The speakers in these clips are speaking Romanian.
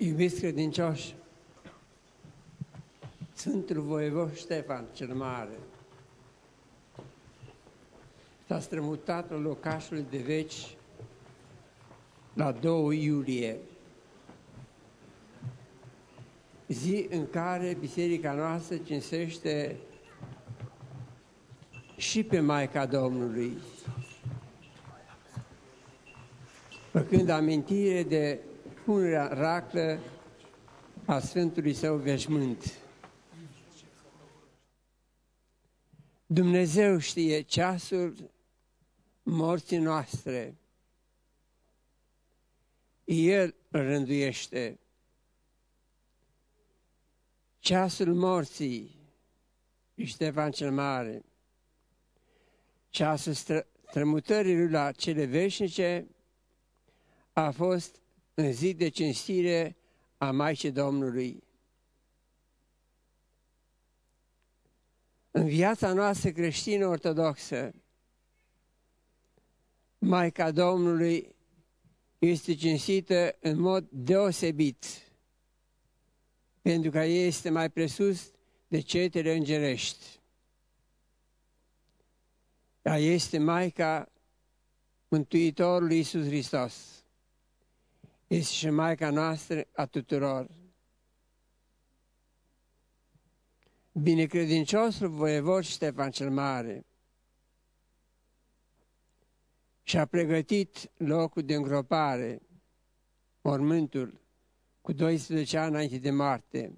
Iubiți credincioși, Sfântul Voievod Ștefan cel Mare s-a strămutat la locașul de veci la 2 iulie, zi în care biserica noastră cinstește și pe Maica Domnului, făcând amintire de punerea în raclă a Sfântului Său veșmânt. Dumnezeu știe ceasul morții noastre. El îl rânduiește. Ceasul morții, Ștefan cel Mare, ceasul strămutării lui la cele veșnice a fost în zi de cinstire a Maicii Domnului. În viața noastră creștină ortodoxă, Maica Domnului este cinstită în mod deosebit, pentru că ea este mai presus de cetele îngerești. Ea este Maica Mântuitorului Iisus Hristos. Este și Maica noastră a tuturor. Binecredinciosul Voievod Ștefan cel Mare și-a pregătit locul de îngropare, mormântul, cu 12 ani înainte de moarte,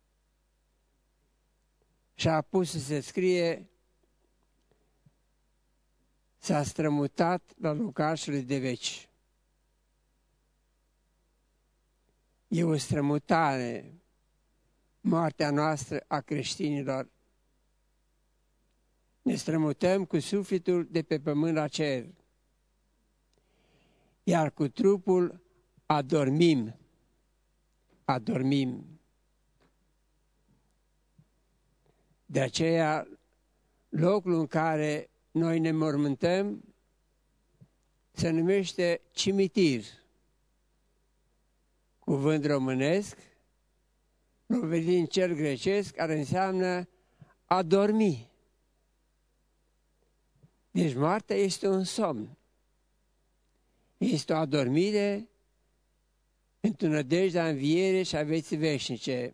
și-a pus să se scrie: s-a strămutat la locașul de veci. E o strămutare, moartea noastră a creștinilor. Ne strămutăm cu sufletul de pe pământ la cer, iar cu trupul adormim. De aceea, locul în care noi ne mormântăm se numește cimitir, cuvânt românesc, provenit din cel grecesc, care înseamnă a dormi. Deci moartea este un somn. Este o adormire într-o nădejdea înviere și a vieții veșnice.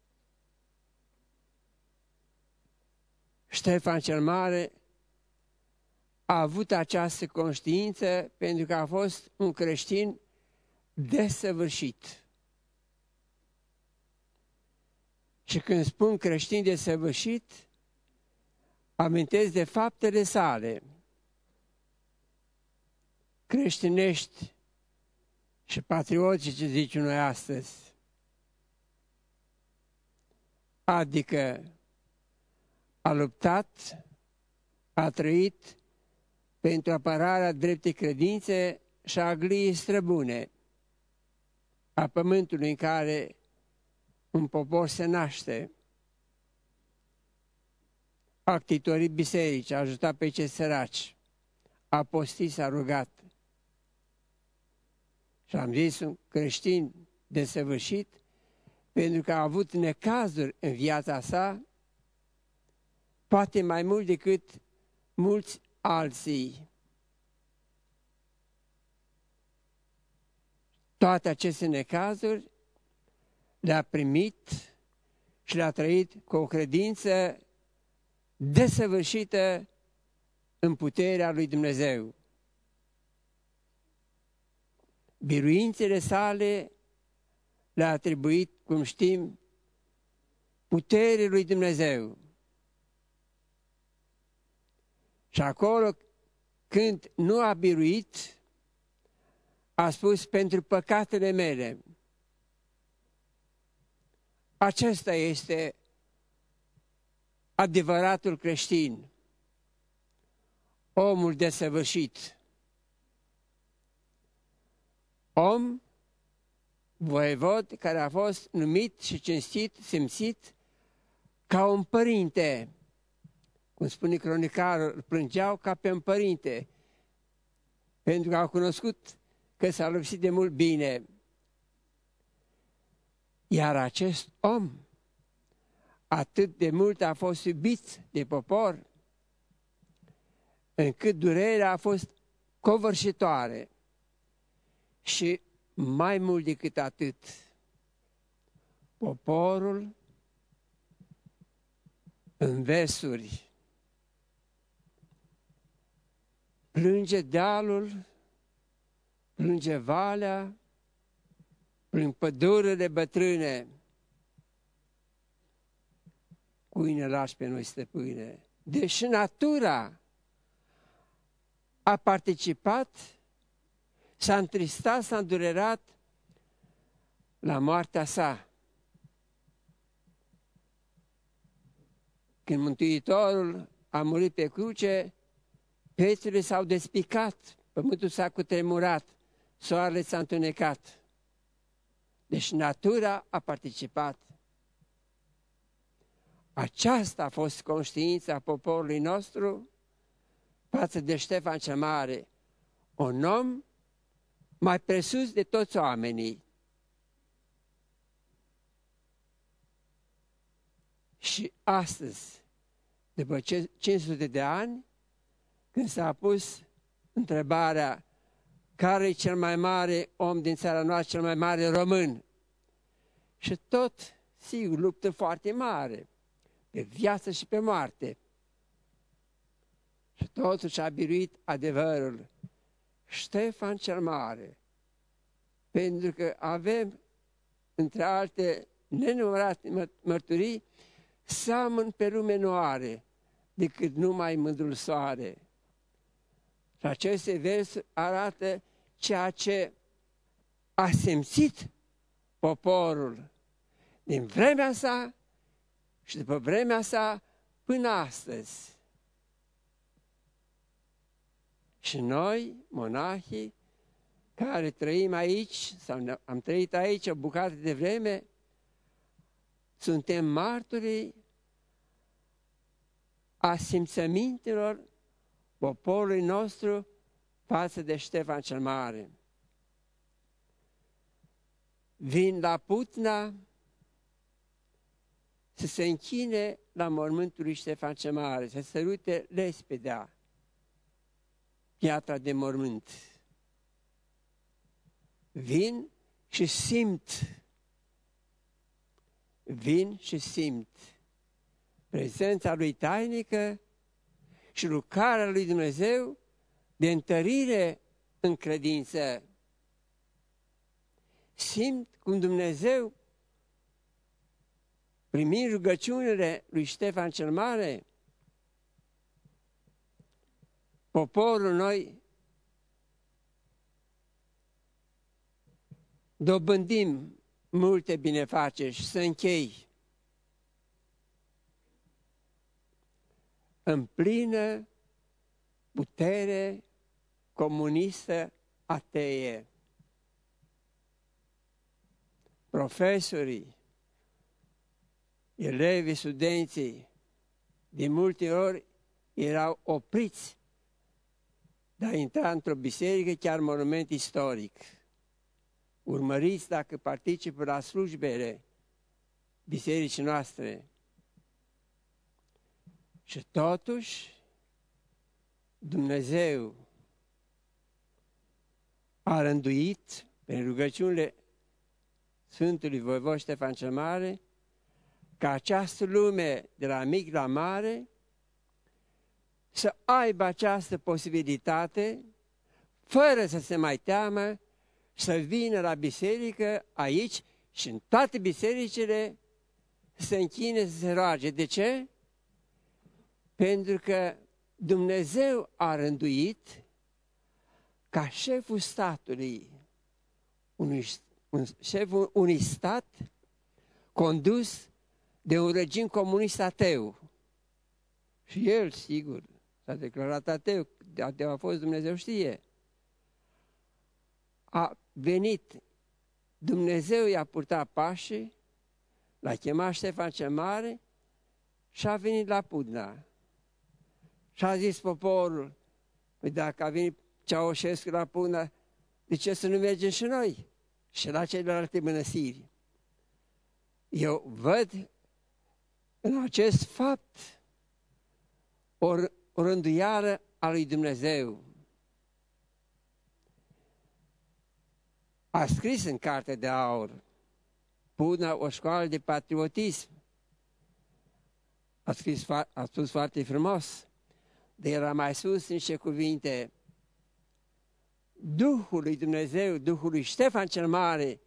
Ștefan cel Mare a avut această conștiință pentru că a fost un creștin desăvârșit. Și când spun creștin desăvârșit, amintesc de faptele sale creștinești și patriotice, ce zicem noi astăzi. Adică a luptat, a trăit pentru apărarea dreptei credințe și a gliei străbune, a pământului în care un popor se naște. A actitorit biserici, a ajutat pe cei săraci, a postit, s-a rugat. Și am zis un creștin desăvârșit pentru că a avut necazuri în viața sa, poate mai mult decât mulți alții. Toate aceste necazuri le-a primit și le-a trăit cu o credință desăvârșită în puterea lui Dumnezeu. Biruințele sale le-a atribuit, cum știm, puterii lui Dumnezeu. Și acolo, când nu a biruit, a spus: pentru păcatele mele. Acesta este adevăratul creștin, omul desăvârșit. Om, voievod, care a fost numit și cinstit, simțit ca un părinte. Cum spune cronicarul, îl plângeau ca pe un părinte, pentru că au cunoscut că s-a lipsit de mult bine. Iar acest om atât de mult a fost iubit de popor, încât durerea a fost covârșitoare. Și mai mult decât atât, poporul în versuri plânge dealul, plânge valea, plâng pădurile bătrâne. Cui ne lași pe noi, stăpâne? Deși natura a participat, s-a întristat, s-a îndurerat la moartea sa. Când Mântuitorul a murit pe cruce, pietrele s-au despicat, pământul s-a cutremurat, soarele s-a întunecat. Deci natura a participat. Aceasta a fost conștiința poporului nostru față de Ștefan cel Mare, un om mai presus de toți oamenii. Și astăzi, după 500 de ani, când s-a pus întrebarea care e cel mai mare om din țara noastră, cel mai mare român, și tot, sigur, luptă foarte mare, pe viață și pe moarte. Și totuși a biruit adevărul, Ștefan cel Mare, pentru că avem, între alte nenumărate mărturii, seamăn pe lume nu are, decât numai mândrul soare. Și aceste versuri arată ceea ce a simțit poporul din vremea sa și după vremea sa până astăzi. Și noi, monahii, care trăim aici, sau am trăit aici o bucată de vreme, suntem martorii a simțămintelor poporului nostru față de Ștefan cel Mare. Vin la Putna să se închine la mormântul lui Ștefan cel Mare, să sărute lespedea, piatra de mormânt. Vin și simt prezența lui tainică și lucrarea lui Dumnezeu de întărire în credință. Simt cum Dumnezeu, primind rugăciunile lui Ștefan cel Mare, poporul noi dobândim multe binefaceri. Și să închei. În plină putere comunistă atee, profesorii, elevii, studenții, de multe ori erau opriți de a intra într-o biserică, chiar monument istoric. Urmăriți dacă participă la slujbele bisericii noastre. Și totuși, Dumnezeu a rânduit, prin rugăciunile Sfântului Voivod Ștefan cel Mare, ca această lume, de la mic la mare, să aibă această posibilitate, fără să se mai teamă, să vină la biserică aici și în toate bisericile să se închine, să se roage. De ce? Pentru că Dumnezeu a rânduit ca șeful statului, șeful unui stat condus de un regim comunist ateu. Și el, sigur, s-a declarat ateu, ateu a fost, Dumnezeu știe. A venit, Dumnezeu i-a purtat pașii, l-a chemat Ștefan cel Mare și a venit la Pudna. Și a zis poporul, păi dacă a venit Ceaușescu la Pudna, de ce să nu mergem și noi? Și la celelalte mănăstiri. Eu văd în acest fapt o rânduială a lui Dumnezeu. A scris în Cartea de Aur, Pudna, o școală de patriotism. A spus foarte frumos, dar era mai sus niște cuvinte. Duhul lui Dumnezeu, Duhul lui Ștefan cel Mare,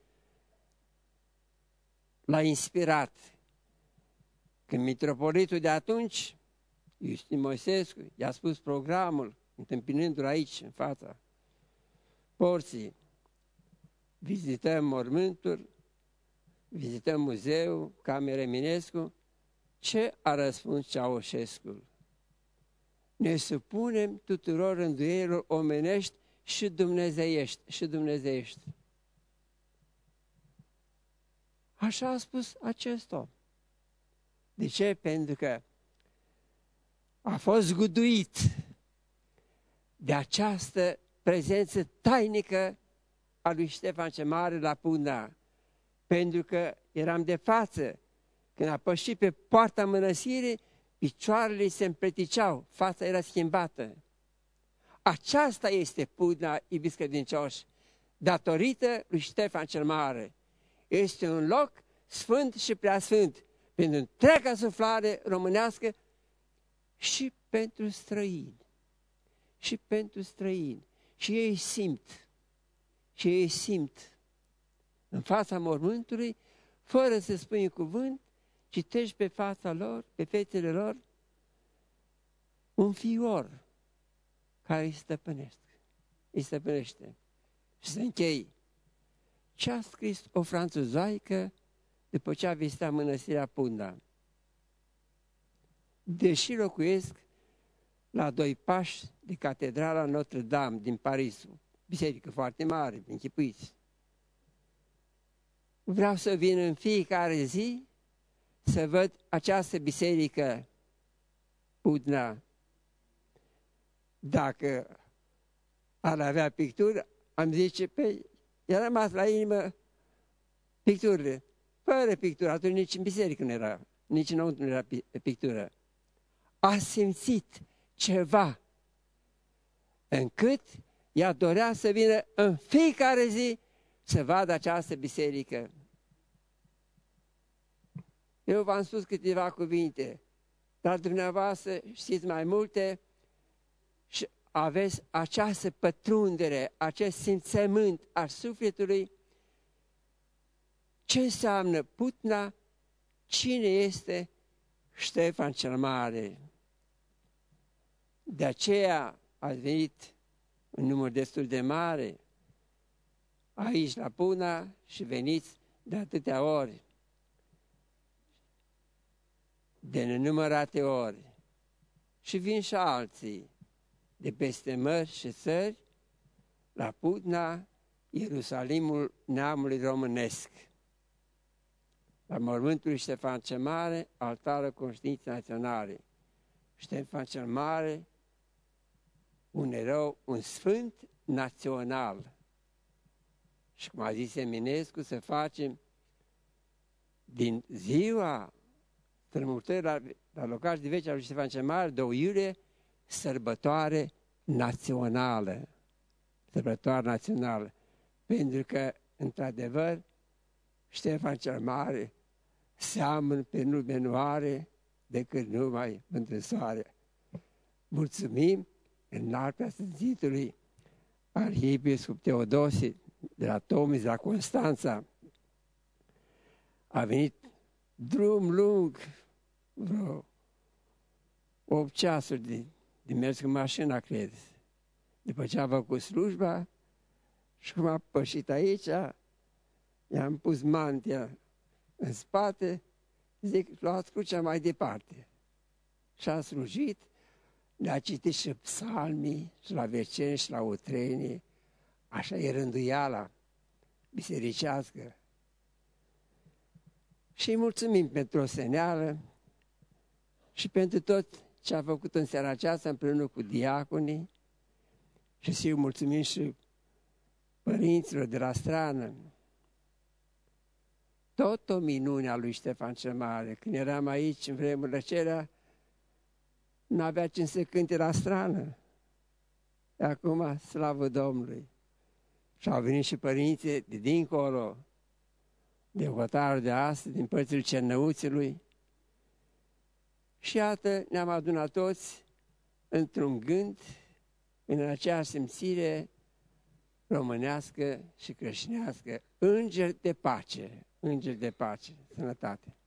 l-a inspirat. Când mitropolitul de atunci, Iustin Moisescu, i-a spus programul, întâmpinându-l aici, în fața porții, vizităm mormântul, vizităm muzeul, Camera Eminescu, ce a răspuns Ceaușescu? Ne supunem tuturor rânduielor omenești și dumnezeiești. Așa a spus acest om. De ce? Pentru că a fost zguduit de această prezență tainică a lui Ștefan cel Mare la Pudna. Pentru că eram de față, când a pășit pe poarta mănăstirii, picioarele se împleticeau, fața era schimbată. Aceasta este Pudna, iubiți credincioși, datorită lui Ștefan cel Mare. Este un loc sfânt și preasfânt pentru întreaga suflare românească și pentru străini. Și pentru străini. Și ei simt. În fața mormântului, fără să spui un cuvânt, citești pe fața lor, pe fețele lor, un fior care îi stăpânește. Și să închei. Ce a scris o franțuzoaică după ce a vizitat mănăstirea Pudna? Deși locuiesc la 2 pași de catedrala Notre-Dame din Paris, biserică foarte mare, închipuiți. Vreau să vin în fiecare zi să văd această biserică Pudna. Dacă ar avea pictură, am zice, pe i-a rămas la inimă picturile. Fără pictură, atunci nici în biserică nu era, nici înăuntru nu era pictură. A simțit ceva încât ea dorea să vină în fiecare zi să vadă această biserică. Eu v-am spus câteva cuvinte, dar dumneavoastră știți mai multe și aveți această pătrundere, acest simțământ al sufletului. Ce înseamnă Pudna? Cine este Ștefan cel Mare? De aceea ați venit în număr destul de mare aici la Pudna și veniți de atâtea ori, de nenumărate ori. Și vin și alții de peste mări și țări la Pudna, Ierusalimul neamului românesc. La mormântul lui Ștefan cel Mare, altarul Conștiinței Naționale. Ștefan cel Mare, un erou, un sfânt național. Și cum a zis Eminescu, să facem din ziua strămutării la locaș de veci al lui Ștefan cel Mare, 2 iulie, sărbătoare națională. Sărbătoare națională. Pentru că, într-adevăr, Ștefan cel Mare seamănă pe nume nu are decât numai mântânsoare. Mulțumim în alpea sfințitului Arhiepiscop Teodosie de la Tomis, la Constanța. A venit drum lung, vreo 8 ceasuri de mers cu mașina, cred. După ce a făcut slujba și cum a pășit aici, i-am pus mantia în spate, zic, luați crucea mai departe. Și a slujit, ne-a citit și psalmii, și la veceni, și la utrenie, așa e rânduiala bisericească. Și îi mulțumim pentru oseneală și pentru tot ce a făcut în seara aceasta împreună cu diaconii și îi mulțumim și părinților de la strană. tot o minune a lui Ștefan cel Mare. Când eram aici, în vremurile acelea, n-avea cine să cânte la strană. Acum, slavă Domnului! Și au venit și părinții de dincolo, de hotarul de astăzi, din părțile Cernăuțului. Și iată, ne-am adunat toți într-un gând, în aceeași simțire românească și creștinească. Îngeri de pace, îngeri de pace, sănătate!